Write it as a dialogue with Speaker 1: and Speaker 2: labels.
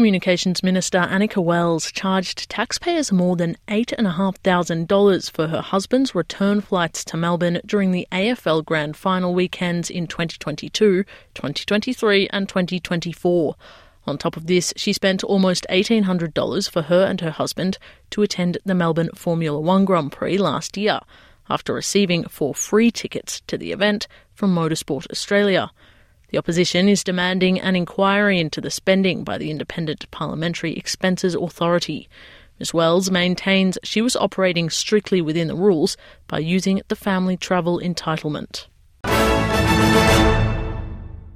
Speaker 1: Communications Minister Annika Wells charged taxpayers more than $8,500 for her husband's return flights to Melbourne during the AFL Grand Final weekends in 2022, 2023 and 2024. On top of this, she spent almost $1,800 for her and her husband to attend the Melbourne Formula One Grand Prix last year, after receiving 4 free tickets to the event from Motorsport Australia. The opposition is demanding an inquiry into the spending by the Independent Parliamentary Expenses Authority. Ms Wells maintains she was operating strictly within the rules by using the family travel entitlement.